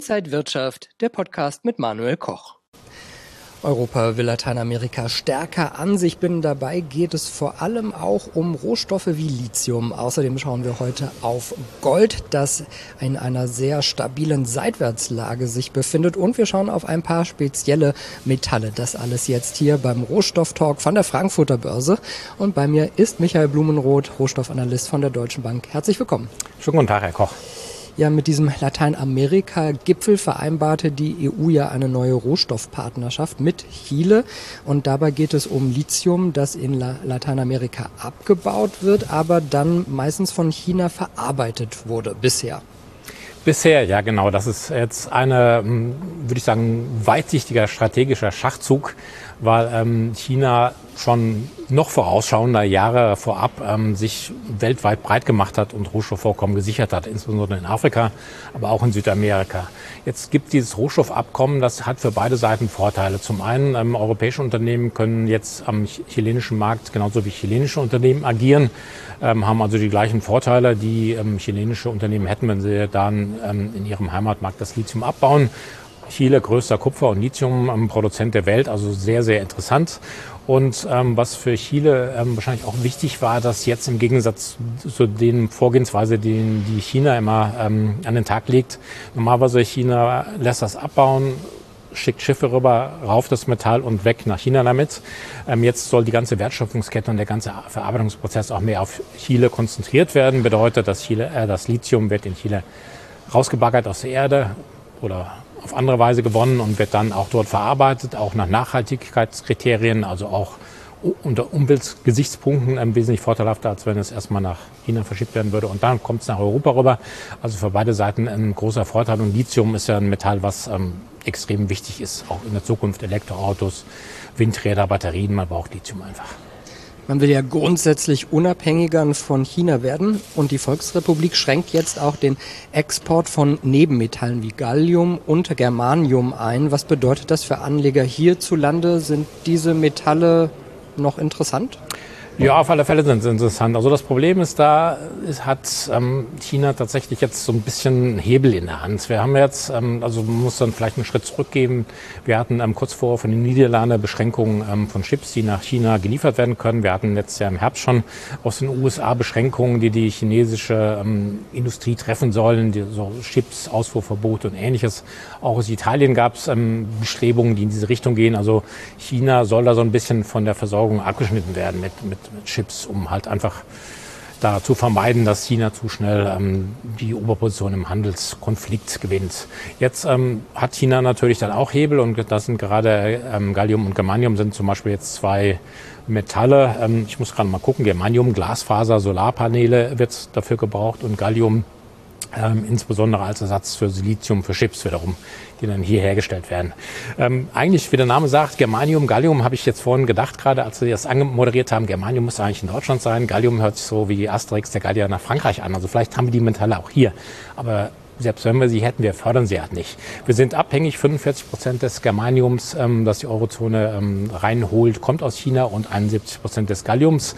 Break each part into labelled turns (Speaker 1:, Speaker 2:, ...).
Speaker 1: Inside Wirtschaft, der Podcast mit Manuel Koch. Europa will Lateinamerika stärker an sich binden. Dabei geht es vor allem auch um Rohstoffe wie Lithium. Außerdem schauen wir heute auf Gold, das in einer sehr stabilen Seitwärtslage sich befindet. Und wir schauen auf ein paar spezielle Metalle. Das alles jetzt hier beim Rohstofftalk von der Frankfurter Börse. Und bei mir ist Michael Blumenroth, Rohstoffanalyst von der Deutschen Bank. Herzlich willkommen.
Speaker 2: Schönen guten Tag, Herr Koch.
Speaker 1: Ja, mit diesem Lateinamerika-Gipfel vereinbarte die EU ja eine neue Rohstoffpartnerschaft mit Chile. Und dabei geht es um Lithium, das in Lateinamerika abgebaut wird, aber dann meistens von China verarbeitet wurde bisher.
Speaker 2: Bisher, ja genau. Das ist jetzt eine, würde ich sagen, weitsichtiger strategischer Schachzug, weil China schon noch vorausschauender Jahre vorab sich weltweit breit gemacht hat und Rohstoffvorkommen gesichert hat, insbesondere in Afrika, aber auch in Südamerika. Jetzt gibt dieses Rohstoffabkommen, das hat für beide Seiten Vorteile. Zum einen, europäische Unternehmen können jetzt am chilenischen Markt genauso wie chilenische Unternehmen agieren, haben also die gleichen Vorteile, die chilenische Unternehmen hätten, wenn sie dann in ihrem Heimatmarkt das Lithium abbauen. Chile, größter Kupfer- und Lithiumproduzent der Welt, also sehr, sehr interessant. Und was für Chile wahrscheinlich auch wichtig war, dass jetzt im Gegensatz zu den Vorgehensweise, die China immer an den Tag legt, normalerweise China lässt das abbauen, schickt Schiffe rüber, rauf das Metall und weg nach China damit. Jetzt soll die ganze Wertschöpfungskette und der ganze Verarbeitungsprozess auch mehr auf Chile konzentriert werden. Bedeutet, dass das Lithium wird in Chile rausgebaggert aus der Erde oder auf andere Weise gewonnen und wird dann auch dort verarbeitet, auch nach Nachhaltigkeitskriterien, also auch unter Umweltgesichtspunkten wesentlich vorteilhafter, als wenn es erstmal nach China verschickt werden würde. Und dann kommt es nach Europa rüber. Also für beide Seiten ein großer Vorteil. Und Lithium ist ja ein Metall, was extrem wichtig ist, auch in der Zukunft. Elektroautos, Windräder, Batterien, man braucht Lithium einfach.
Speaker 1: Man will ja grundsätzlich unabhängiger von China werden und die Volksrepublik schränkt jetzt auch den Export von Nebenmetallen wie Gallium und Germanium ein. Was bedeutet das für Anleger hierzulande? Sind diese Metalle noch interessant?
Speaker 2: Ja, auf alle Fälle sind sie interessant. Also das Problem ist, hat China tatsächlich jetzt so ein bisschen Hebel in der Hand. Wir haben jetzt, also man muss dann vielleicht einen Schritt zurückgeben. Wir hatten kurz vorher von den Niederlanden Beschränkungen von Chips, die nach China geliefert werden können. Wir hatten letztes Jahr im Herbst schon aus den USA Beschränkungen, die chinesische Industrie treffen sollen, so Chips, Ausfuhrverbot und Ähnliches. Auch aus Italien gab es Bestrebungen, die in diese Richtung gehen. Also China soll da so ein bisschen von der Versorgung abgeschnitten werden mit Chips, um halt einfach da zu vermeiden, dass China zu schnell die Oberposition im Handelskonflikt gewinnt. Jetzt hat China natürlich dann auch Hebel und das sind gerade Gallium und Germanium sind zum Beispiel jetzt zwei Metalle. Ich muss gerade mal gucken, Germanium, Glasfaser, Solarpaneele wird dafür gebraucht und Gallium insbesondere als Ersatz für Silizium, für Chips wiederum, die dann hier hergestellt werden. Eigentlich, wie der Name sagt, Germanium, Gallium habe ich jetzt vorhin gedacht, gerade als Sie das angemoderiert haben, Germanium muss eigentlich in Deutschland sein, Gallium hört sich so wie Asterix, der Gallier nach Frankreich an. Also vielleicht haben wir die Metalle auch hier, aber selbst wenn wir sie hätten, wir fördern sie halt nicht. Wir sind abhängig, 45% des Germaniums, das die Eurozone reinholt, kommt aus China und 71% des Galliums.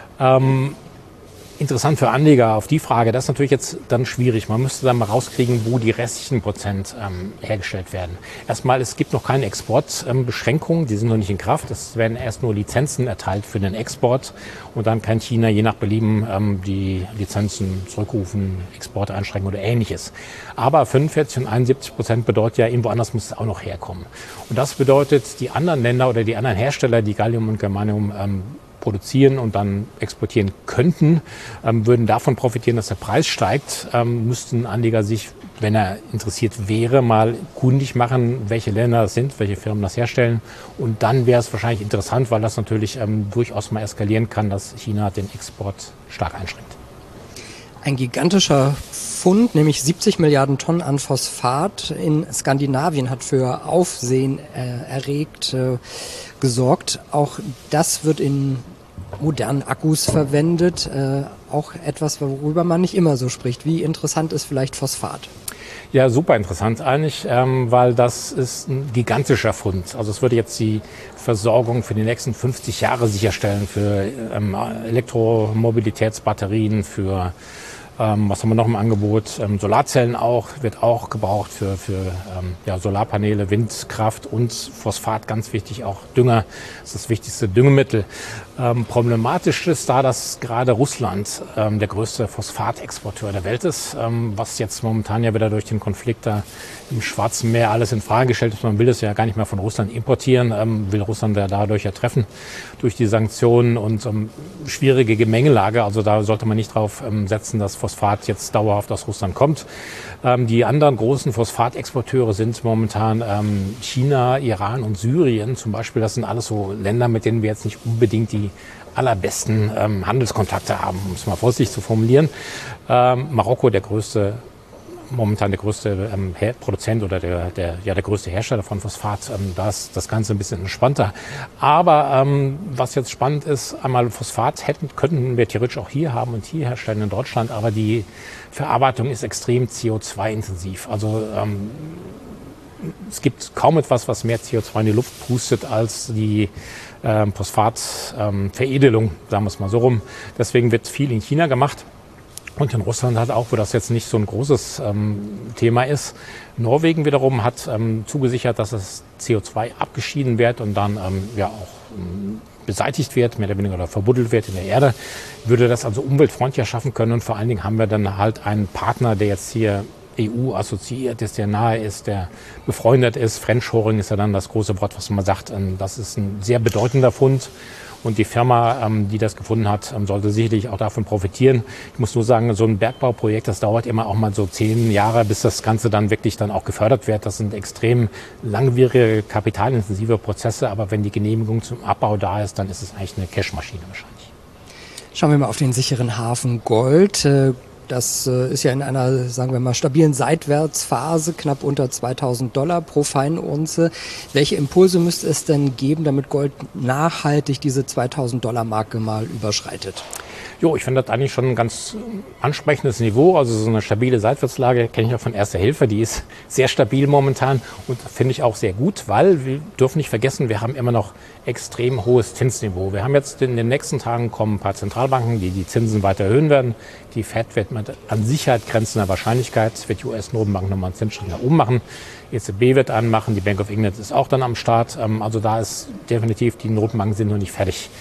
Speaker 2: Interessant für Anleger auf die Frage, das ist natürlich jetzt dann schwierig. Man müsste dann mal rauskriegen, wo die restlichen Prozent hergestellt werden. Erstmal, es gibt noch keine Exportbeschränkungen, die sind noch nicht in Kraft. Es werden erst nur Lizenzen erteilt für den Export und dann kann China je nach Belieben die Lizenzen zurückrufen, Exporte einschränken oder Ähnliches. Aber 45 und 71% bedeutet ja, irgendwo anders muss es auch noch herkommen. Und das bedeutet, die anderen Länder oder die anderen Hersteller, die Gallium und Germanium produzieren und dann exportieren könnten, würden davon profitieren, dass der Preis steigt, müssten Anleger sich, wenn er interessiert wäre, mal kundig machen, welche Länder das sind, welche Firmen das herstellen. Und dann wäre es wahrscheinlich interessant, weil das natürlich durchaus mal eskalieren kann, dass China den Export stark einschränkt.
Speaker 1: Ein gigantischer Fund, nämlich 70 Milliarden Tonnen an Phosphat in Skandinavien, hat für Aufsehen gesorgt. Auch das wird in modernen Akkus verwendet. Auch etwas, worüber man nicht immer so spricht. Wie interessant ist vielleicht Phosphat?
Speaker 2: Ja, super interessant eigentlich, weil das ist ein gigantischer Fund. Also es würde jetzt die Versorgung für die nächsten 50 Jahre sicherstellen für Elektromobilitätsbatterien, für Was haben wir noch im Angebot? Solarzellen wird auch gebraucht für Solarpaneele, Windkraft und Phosphat, ganz wichtig, auch Dünger, das ist das wichtigste Düngemittel. Problematisch ist da, dass gerade Russland der größte Phosphatexporteur der Welt ist, was jetzt momentan ja wieder durch den Konflikt da im Schwarzen Meer alles in Frage gestellt ist. Man will es ja gar nicht mehr von Russland importieren, will Russland ja dadurch ja treffen durch die Sanktionen und schwierige Gemengelage. Also da sollte man nicht drauf setzen, dass Phosphat jetzt dauerhaft aus Russland kommt. Die anderen großen Phosphatexporteure sind momentan China, Iran und Syrien zum Beispiel. Das sind alles so Länder, mit denen wir jetzt nicht unbedingt die allerbesten Handelskontakte haben, um es mal vorsichtig zu formulieren. Marokko, momentan der größte Produzent oder der größte Hersteller von Phosphat, da ist das Ganze ein bisschen entspannter. Aber was jetzt spannend ist, einmal Phosphat könnten wir theoretisch auch hier haben und hier herstellen in Deutschland, aber die Verarbeitung ist extrem CO2-intensiv. Also es gibt kaum etwas, was mehr CO2 in die Luft pustet als die Phosphatveredelung, sagen wir es mal so rum. Deswegen wird viel in China gemacht. Und in Russland hat auch, wo das jetzt nicht so ein großes Thema ist. Norwegen wiederum hat zugesichert, dass das CO2 abgeschieden wird und dann beseitigt wird, mehr oder weniger, oder verbuddelt wird in der Erde. Würde das also umweltfreundlicher schaffen können. Und vor allen Dingen haben wir dann halt einen Partner, der jetzt hier EU-assoziiert ist, der nahe ist, der befreundet ist. Friendshoring ist ja dann das große Wort, was man sagt. Das ist ein sehr bedeutender Fund. Und die Firma, die das gefunden hat, sollte sicherlich auch davon profitieren. Ich muss nur sagen, so ein Bergbauprojekt, das dauert immer auch mal so 10 Jahre, bis das Ganze dann wirklich dann auch gefördert wird. Das sind extrem langwierige, kapitalintensive Prozesse. Aber wenn die Genehmigung zum Abbau da ist, dann ist es eigentlich eine Cashmaschine wahrscheinlich.
Speaker 1: Schauen wir mal auf den sicheren Hafen Gold. Das ist ja in einer, sagen wir mal, stabilen Seitwärtsphase, knapp unter $2.000 pro Feinunze. Welche Impulse müsste es denn geben, damit Gold nachhaltig diese $2.000-Marke mal überschreitet?
Speaker 2: Jo, ich finde das eigentlich schon ein ganz ansprechendes Niveau. Also so eine stabile Seitwärtslage kenne ich auch von Erster Hilfe. Die ist sehr stabil momentan und finde ich auch sehr gut, weil wir dürfen nicht vergessen, wir haben immer noch extrem hohes Zinsniveau. Wir haben jetzt in den nächsten Tagen kommen ein paar Zentralbanken, die Zinsen weiter erhöhen werden. Die Fed wird mit an Sicherheit grenzender Wahrscheinlichkeit, wird die US-Notenbank nochmal einen Zinsschritt nach oben machen. EZB wird anmachen, die Bank of England ist auch dann am Start. Also da ist definitiv, die Notenbanken sind noch nicht fertig.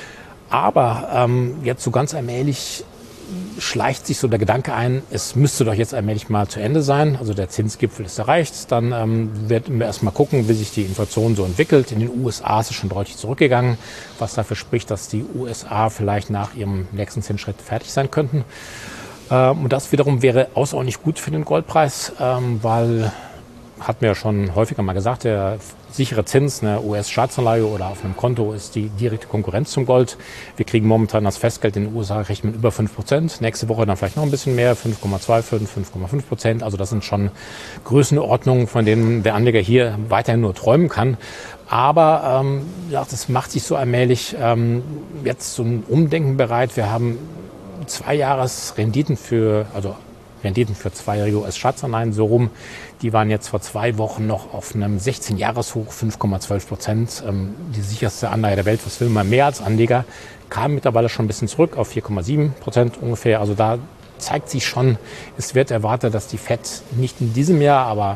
Speaker 2: Aber jetzt so ganz allmählich schleicht sich so der Gedanke ein, es müsste doch jetzt allmählich mal zu Ende sein. Also der Zinsgipfel ist erreicht. Dann werden wir erst mal gucken, wie sich die Inflation so entwickelt. In den USA ist es schon deutlich zurückgegangen, was dafür spricht, dass die USA vielleicht nach ihrem nächsten Zinsschritt fertig sein könnten. Und das wiederum wäre außerordentlich gut für den Goldpreis, weil, hat mir ja schon häufiger mal gesagt, der sichere Zins, eine US-Staatsanleihe oder auf einem Konto ist die direkte Konkurrenz zum Gold. Wir kriegen momentan das Festgeld in den USA rechnen über 5%. Nächste Woche dann vielleicht noch ein bisschen mehr, 5,25, 5,5%. Also das sind schon Größenordnungen, von denen der Anleger hier weiterhin nur träumen kann. Aber das macht sich so allmählich jetzt so ein Umdenken bereit. Wir haben 2 Jahresrenditen für 2-jährige US-Staatsanleihen so rum. Die waren jetzt vor 2 Wochen noch auf einem 16-Jahres-Hoch, 5,12%. Die sicherste Anleihe der Welt, was will man mehr als Anleger, kam mittlerweile schon ein bisschen zurück auf 4,7% ungefähr. Also da zeigt sich schon, es wird erwartet, dass die Fed nicht in diesem Jahr, aber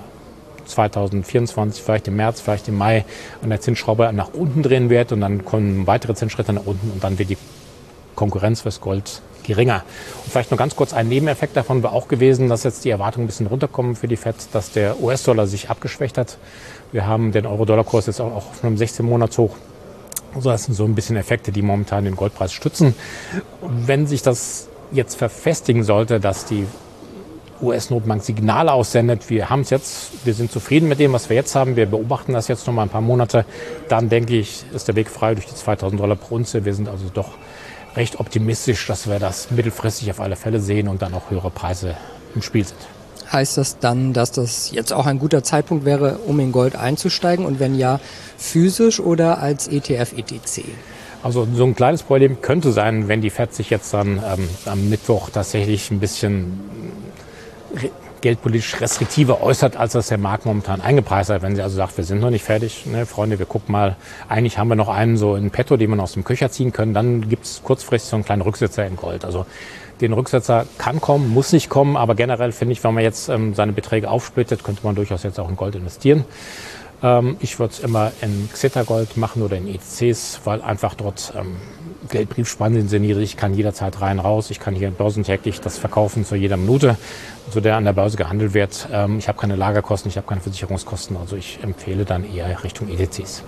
Speaker 2: 2024, vielleicht im März, vielleicht im Mai an der Zinsschraube nach unten drehen wird und dann kommen weitere Zinsschritte nach unten und dann wird die Konkurrenz fürs Gold geringer. Und vielleicht noch ganz kurz ein Nebeneffekt davon war auch gewesen, dass jetzt die Erwartungen ein bisschen runterkommen für die FED, dass der US-Dollar sich abgeschwächt hat. Wir haben den Euro-Dollar-Kurs jetzt auch auf einem 16-Monats-Hoch. Also das sind so ein bisschen Effekte, die momentan den Goldpreis stützen. Und wenn sich das jetzt verfestigen sollte, dass die US-Notenbank Signale aussendet, wir haben es jetzt, wir sind zufrieden mit dem, was wir jetzt haben, wir beobachten das jetzt noch mal ein paar Monate, dann denke ich, ist der Weg frei durch die $2.000 pro Unze. Wir sind also doch recht optimistisch, dass wir das mittelfristig auf alle Fälle sehen und dann auch höhere Preise im Spiel sind.
Speaker 1: Heißt das dann, dass das jetzt auch ein guter Zeitpunkt wäre, um in Gold einzusteigen? Und wenn ja, physisch oder als ETF, ETC?
Speaker 2: Also so ein kleines Problem könnte sein, wenn die FED sich jetzt dann am Mittwoch tatsächlich ein bisschen geldpolitisch restriktiver äußert, als das der Markt momentan eingepreist hat. Wenn sie also sagt, wir sind noch nicht fertig, ne, Freunde, wir gucken mal, eigentlich haben wir noch einen so in petto, den wir aus dem Köcher ziehen können, dann gibt es kurzfristig so einen kleinen Rücksetzer in Gold. Also den Rücksetzer kann kommen, muss nicht kommen, aber generell finde ich, wenn man jetzt seine Beträge aufsplittet, könnte man durchaus jetzt auch in Gold investieren. Ich würde es immer in Xetra-Gold machen oder in ETCs, weil einfach dort Geldbriefspannen sind sehr niedrig, ich kann jederzeit rein, raus, ich kann hier börsentäglich das verkaufen zu jeder Minute, zu der an der Börse gehandelt wird. Ich habe keine Lagerkosten, ich habe keine Versicherungskosten, also ich empfehle dann eher Richtung ETCs.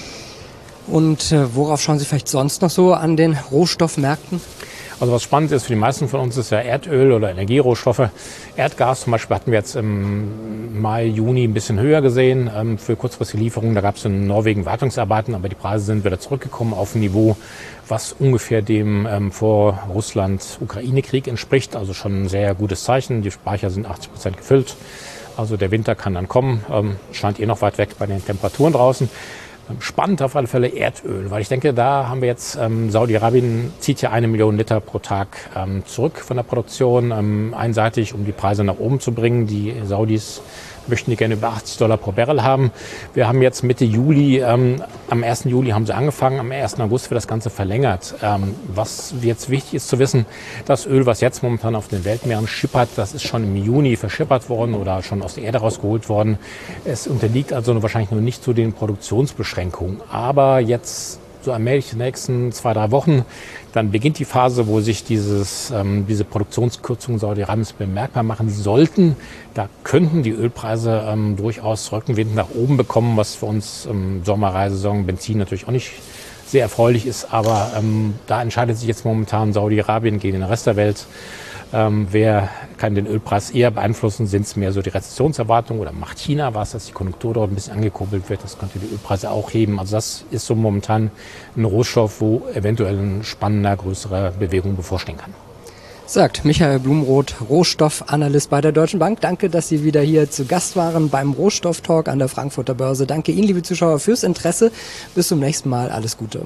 Speaker 1: Und worauf schauen Sie vielleicht sonst noch so an den Rohstoffmärkten?
Speaker 2: Also was spannend ist für die meisten von uns, ist ja Erdöl oder Energierohstoffe. Erdgas zum Beispiel hatten wir jetzt im Mai, Juni ein bisschen höher gesehen für kurzfristige Lieferungen. Da gab es in Norwegen Wartungsarbeiten, aber die Preise sind wieder zurückgekommen auf ein Niveau, was ungefähr dem vor Russland-Ukraine-Krieg entspricht. Also schon ein sehr gutes Zeichen. Die Speicher sind 80% gefüllt. Also der Winter kann dann kommen. Scheint noch weit weg bei den Temperaturen draußen. Spannend auf alle Fälle Erdöl, weil ich denke, da haben wir jetzt, Saudi-Arabien zieht ja 1 Million Liter pro Tag zurück von der Produktion, einseitig, um die Preise nach oben zu bringen. Die Saudis möchten die gerne über $80 pro Barrel haben. Wir haben jetzt Mitte Juli, am 1. Juli haben sie angefangen, am 1. August wird das Ganze verlängert. Was jetzt wichtig ist zu wissen, das Öl, was jetzt momentan auf den Weltmeeren schippert, das ist schon im Juni verschippert worden oder schon aus der Erde rausgeholt worden. Es unterliegt also wahrscheinlich noch nicht zu den Produktionsbeschränkungen. Aber jetzt so allmählich die nächsten 2-3 Wochen, dann beginnt die Phase, wo sich diese Produktionskürzungen Saudi-Arabiens bemerkbar machen sollten. Da könnten die Ölpreise durchaus Rückenwind nach oben bekommen, was für uns Sommerreisesaison, Benzin natürlich auch nicht sehr erfreulich ist. Aber da entscheidet sich jetzt momentan Saudi-Arabien gegen den Rest der Welt. Wer kann den Ölpreis eher beeinflussen? Sind es mehr so die Rezessionserwartungen oder macht China was, dass die Konjunktur dort ein bisschen angekurbelt wird? Das könnte die Ölpreise auch heben. Also das ist so momentan ein Rohstoff, wo eventuell eine spannender, größere Bewegung bevorstehen kann.
Speaker 1: Sagt Michael Blumroth, Rohstoffanalyst bei der Deutschen Bank. Danke, dass Sie wieder hier zu Gast waren beim Rohstofftalk an der Frankfurter Börse. Danke Ihnen, liebe Zuschauer, fürs Interesse. Bis zum nächsten Mal. Alles Gute.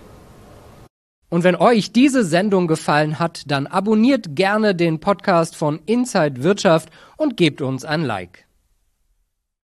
Speaker 1: Und wenn euch diese Sendung gefallen hat, dann abonniert gerne den Podcast von Inside Wirtschaft und gebt uns ein Like.